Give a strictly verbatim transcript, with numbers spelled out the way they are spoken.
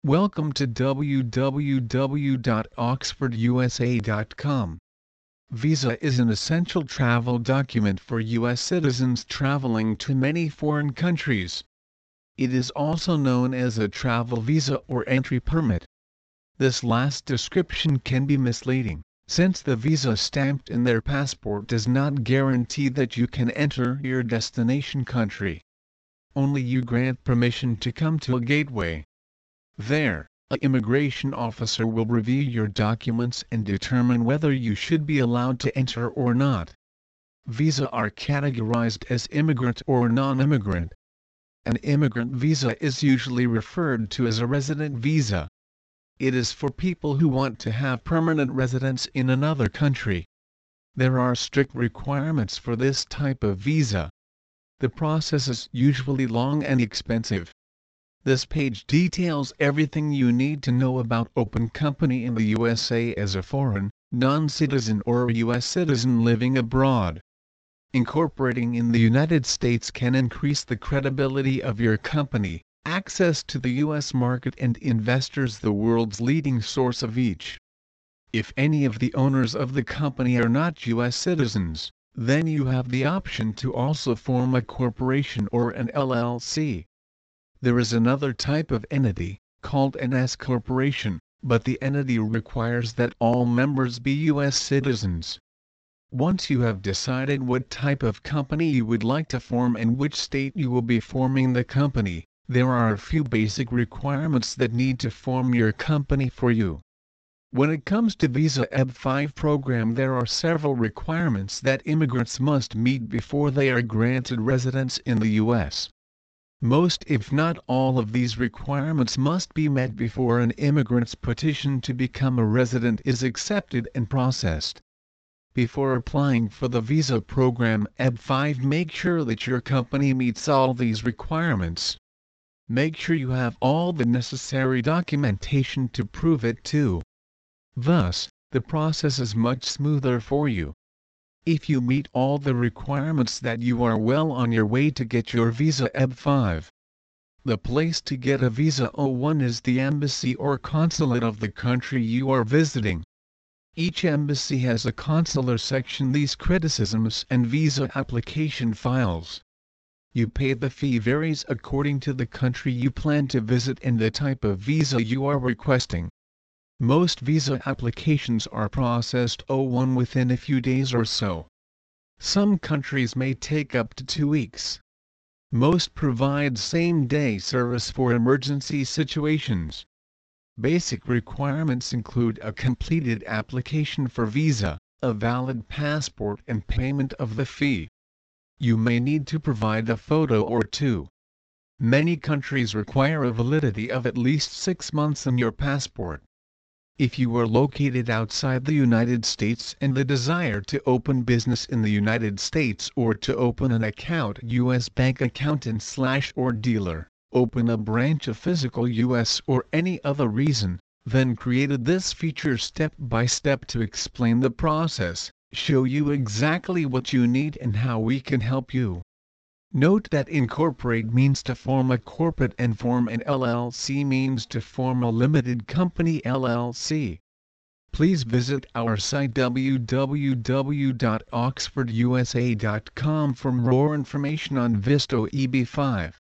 Welcome to w w w dot oxford u s a dot com. Visa is an essential travel document for U S citizens traveling to many foreign countries. It is also known as a travel visa or entry permit. This last description can be misleading, since the visa stamped in their passport does not guarantee that you can enter your destination country. Only you grant permission to come to a gateway. There, an immigration officer will review your documents and determine whether you should be allowed to enter or not. Visas are categorized as immigrant or non-immigrant. An immigrant visa is usually referred to as a resident visa. It is for people who want to have permanent residence in another country. There are strict requirements for this type of visa. The process is usually long and expensive. This page details everything you need to know about open company in the U S A as a foreign, non-citizen or U S citizen living abroad. Incorporating in the United States can increase the credibility of your company, access to the U S market and investors, the world's leading source of each. If any of the owners of the company are not U S citizens, then you have the option to also form a corporation or an L L C. There is another type of entity, called an S corporation, but the entity requires that all members be U S citizens. Once you have decided what type of company you would like to form and which state you will be forming the company, there are a few basic requirements that need to form your company for you. When it comes to Visa E B five program, there are several requirements that immigrants must meet before they are granted residence in the U S Most if not all of these requirements must be met before an immigrant's petition to become a resident is accepted and processed. Before applying for the visa program E B five, make sure that your company meets all these requirements. Make sure you have all the necessary documentation to prove it too. Thus, the process is much smoother for you. If you meet all the requirements, that you are well on your way to get your visa E B five. The place to get a visa oh one is the embassy or consulate of the country you are visiting. Each embassy has a consular section, these criticisms and visa application files. You pay the fee varies according to the country you plan to visit and the type of visa you are requesting. Most visa applications are processed oh one within a few days or so. Some countries may take up to two weeks. Most provide same-day service for emergency situations. Basic requirements include a completed application for visa, a valid passport and payment of the fee. You may need to provide a photo or two. Many countries require a validity of at least six months in your passport. If you are located outside the United States and the desire to open business in the United States or to open an account, U S bank account and slash or dealer, open a branch of physical U S or any other reason, then created this feature step by step to explain the process, show you exactly what you need and how we can help you. Note that incorporate means to form a corporate and form an L L C means to form a limited company L L C. Please visit our site w w w dot oxford u s a dot com for more information on Visa E B five.